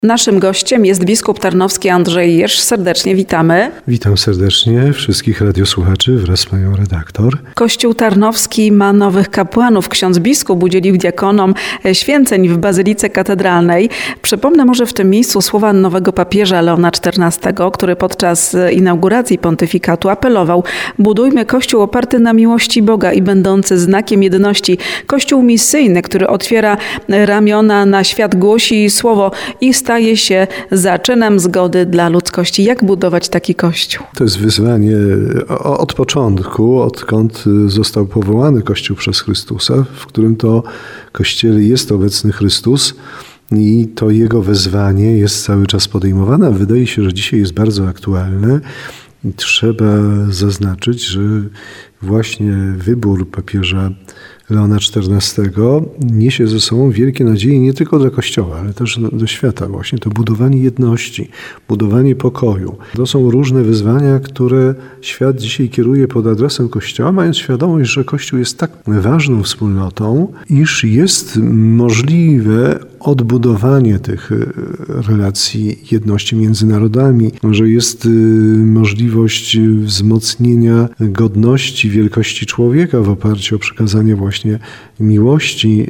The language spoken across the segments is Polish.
Naszym gościem jest biskup tarnowski Andrzej Jerz. Serdecznie witamy. Witam serdecznie wszystkich radiosłuchaczy wraz z panią redaktor. Kościół tarnowski ma nowych kapłanów. Ksiądz biskup udzielił diakonom święceń w Bazylice Katedralnej. Przypomnę może w tym miejscu słowa nowego papieża Leona XIV, który podczas inauguracji pontyfikatu apelował: budujmy Kościół oparty na miłości Boga i będący znakiem jedności. Kościół misyjny, który otwiera ramiona na świat, głosi słowo i staje się zaczynem zgody dla ludzkości. Jak budować taki Kościół? To jest wyzwanie od początku, odkąd został powołany Kościół przez Chrystusa, w którym to Kościele jest obecny Chrystus i to Jego wezwanie jest cały czas podejmowane. Wydaje się, że dzisiaj jest bardzo aktualne. Trzeba zaznaczyć, że właśnie wybór papieża Leona XIV niesie ze sobą wielkie nadzieje nie tylko dla Kościoła, ale też do świata. Właśnie to budowanie jedności, budowanie pokoju. To są różne wyzwania, które świat dzisiaj kieruje pod adresem Kościoła, mając świadomość, że Kościół jest tak ważną wspólnotą, iż jest możliwe odbudowanie tych relacji jedności między narodami, że jest możliwość wzmocnienia godności, wielkości człowieka w oparciu o przekazanie właśnie miłości,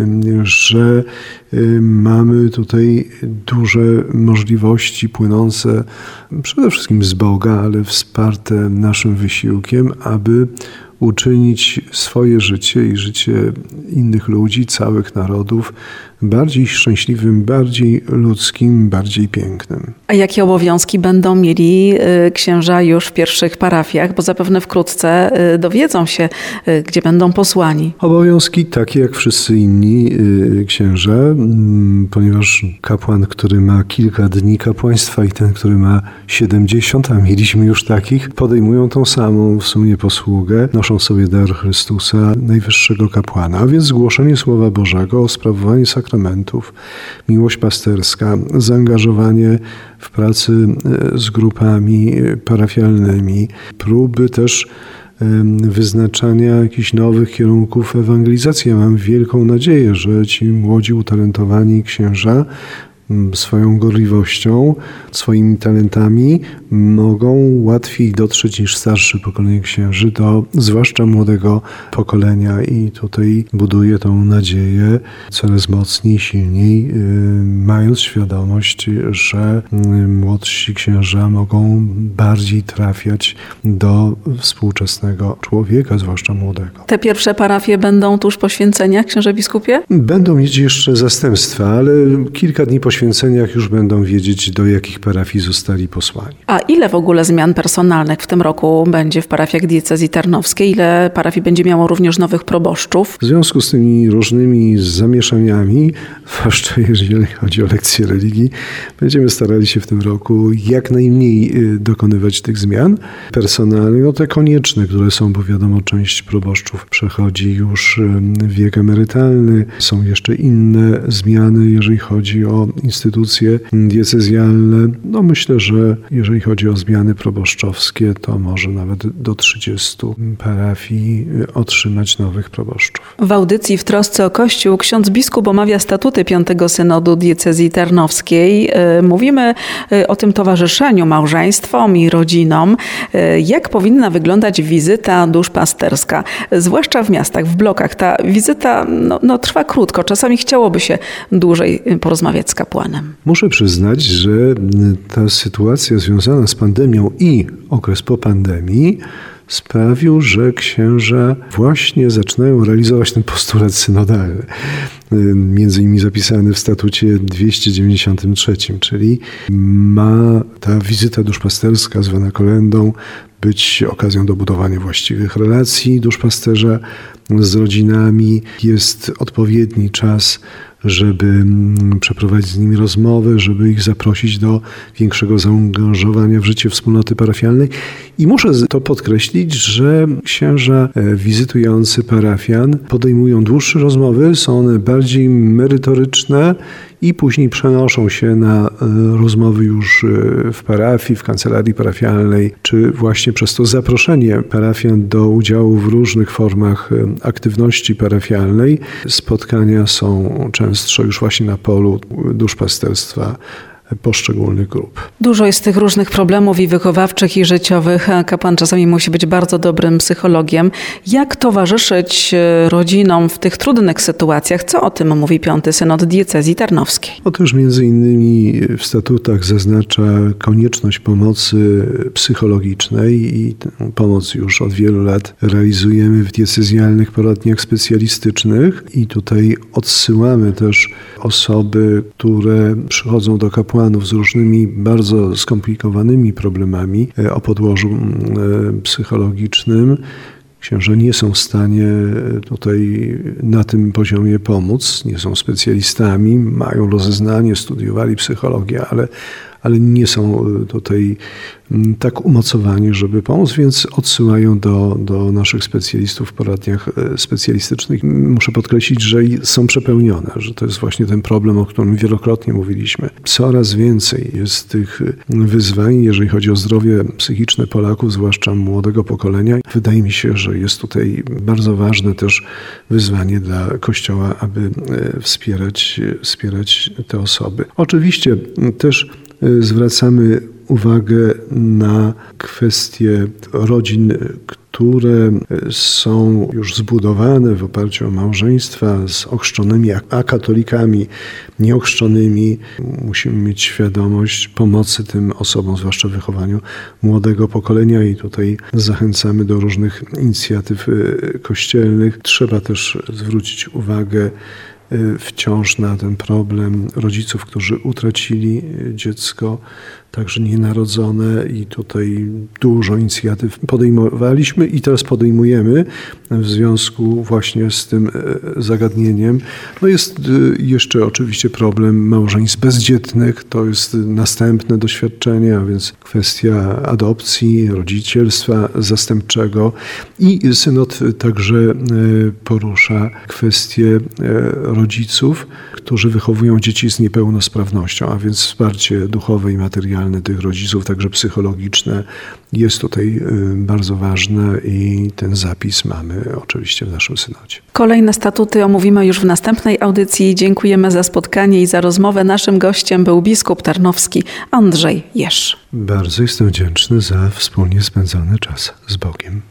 że mamy tutaj duże możliwości płynące przede wszystkim z Boga, ale wsparte naszym wysiłkiem, aby uczynić swoje życie i życie innych ludzi, całych narodów bardziej szczęśliwym, bardziej ludzkim, bardziej pięknym. A jakie obowiązki będą mieli księża już w pierwszych parafiach? Bo zapewne wkrótce dowiedzą się, gdzie będą posłani. Obowiązki takie jak wszyscy inni księża, ponieważ kapłan, który ma kilka dni kapłaństwa i ten, który ma 70, a mieliśmy już takich, podejmują tą samą w sumie posługę, noszą sobie dar Chrystusa, najwyższego kapłana, a więc głoszenie Słowa Bożego, sprawowanie sakramentów, miłość pasterska, zaangażowanie w pracy z grupami parafialnymi, próby też wyznaczania jakichś nowych kierunków ewangelizacji. Ja mam wielką nadzieję, że ci młodzi, utalentowani księża swoją gorliwością, swoimi talentami mogą łatwiej dotrzeć niż starsze pokolenie księży do zwłaszcza młodego pokolenia i tutaj buduję tą nadzieję coraz mocniej, silniej, mając świadomość, że młodsi księża mogą bardziej trafiać do współczesnego człowieka, zwłaszcza młodego. Te pierwsze parafie będą tuż po święceniach, księże biskupie? Będą mieć jeszcze zastępstwa, ale kilka dni po święceniach już będą wiedzieć, do jakich parafii zostali posłani. A ile w ogóle zmian personalnych w tym roku będzie w parafiach diecezji tarnowskiej? Ile parafii będzie miało również nowych proboszczów? W związku z tymi różnymi zamieszaniami, zwłaszcza jeżeli chodzi o lekcje religii, będziemy starali się w tym roku jak najmniej dokonywać tych zmian personalnych. No te konieczne, które są, bo wiadomo, część proboszczów przechodzi już wiek emerytalny. Są jeszcze inne zmiany, jeżeli chodzi o instytucje diecezjalne. No myślę, że jeżeli chodzi o zmiany proboszczowskie, to może nawet do 30 parafii otrzymać nowych proboszczów. W audycji W trosce o Kościół ksiądz biskup omawia statuty 5. Synodu diecezji tarnowskiej. Mówimy o tym towarzyszeniu małżeństwom i rodzinom. Jak powinna wyglądać wizyta duszpasterska, zwłaszcza w miastach, w blokach? Ta wizyta trwa krótko, czasami chciałoby się dłużej porozmawiać z kapłanem. Muszę przyznać, że ta sytuacja związana z pandemią i okres po pandemii sprawił, że księża właśnie zaczynają realizować ten postulat synodalny, między innymi zapisany w statucie 293, czyli ma ta wizyta duszpasterska zwana kolędą być okazją do budowania właściwych relacji duszpasterza z rodzinami. Jest odpowiedni czas, żeby przeprowadzić z nimi rozmowę, żeby ich zaprosić do większego zaangażowania w życie wspólnoty parafialnej. I muszę to podkreślić, że księża wizytujący parafian podejmują dłuższe rozmowy, są one bardziej merytoryczne i później przenoszą się na rozmowy już w parafii, w kancelarii parafialnej, czy właśnie przez to zaproszenie parafian do udziału w różnych formach aktywności parafialnej. Spotkania są często częstsze już właśnie na polu duszpasterstwa poszczególnych grup. Dużo jest tych różnych problemów i wychowawczych, i życiowych. Kapłan czasami musi być bardzo dobrym psychologiem. Jak towarzyszyć rodzinom w tych trudnych sytuacjach? Co o tym mówi Piąty Synod Diecezji Tarnowskiej? Otóż między innymi w statutach zaznacza konieczność pomocy psychologicznej i tę pomoc już od wielu lat realizujemy w diecezjalnych poradniach specjalistycznych i tutaj odsyłamy też osoby, które przychodzą do kapłanów z różnymi bardzo skomplikowanymi problemami o podłożu psychologicznym. Księża nie są w stanie tutaj na tym poziomie pomóc, nie są specjalistami, mają rozeznanie, studiowali psychologię, ale nie są tutaj tak umocowani, żeby pomóc, więc odsyłają do naszych specjalistów w poradniach specjalistycznych. Muszę podkreślić, że są przepełnione, że to jest właśnie ten problem, o którym wielokrotnie mówiliśmy. Coraz więcej jest tych wyzwań, jeżeli chodzi o zdrowie psychiczne Polaków, zwłaszcza młodego pokolenia. Wydaje mi się, że jest tutaj bardzo ważne też wyzwanie dla Kościoła, aby wspierać te osoby. Oczywiście też zwracamy uwagę na kwestie rodzin, które są już zbudowane w oparciu o małżeństwa z ochrzczonymi, a katolikami nieochrzczonymi. Musimy mieć świadomość pomocy tym osobom, zwłaszcza w wychowaniu młodego pokolenia i tutaj zachęcamy do różnych inicjatyw kościelnych. Trzeba też zwrócić uwagę wciąż na ten problem rodziców, którzy utracili dziecko, także nienarodzone i tutaj dużo inicjatyw podejmowaliśmy i teraz podejmujemy w związku właśnie z tym zagadnieniem. No jest jeszcze oczywiście problem małżeństw bezdzietnych, to jest następne doświadczenie, a więc kwestia adopcji, rodzicielstwa zastępczego i synod także porusza kwestię rodziców, którzy wychowują dzieci z niepełnosprawnością, a więc wsparcie duchowe i materialne tych rodziców, także psychologiczne, jest tutaj bardzo ważne i ten zapis mamy oczywiście w naszym synodzie. Kolejne statuty omówimy już w następnej audycji. Dziękujemy za spotkanie i za rozmowę. Naszym gościem był biskup tarnowski Andrzej Jeż. Bardzo jestem wdzięczny za wspólnie spędzony czas z Bogiem.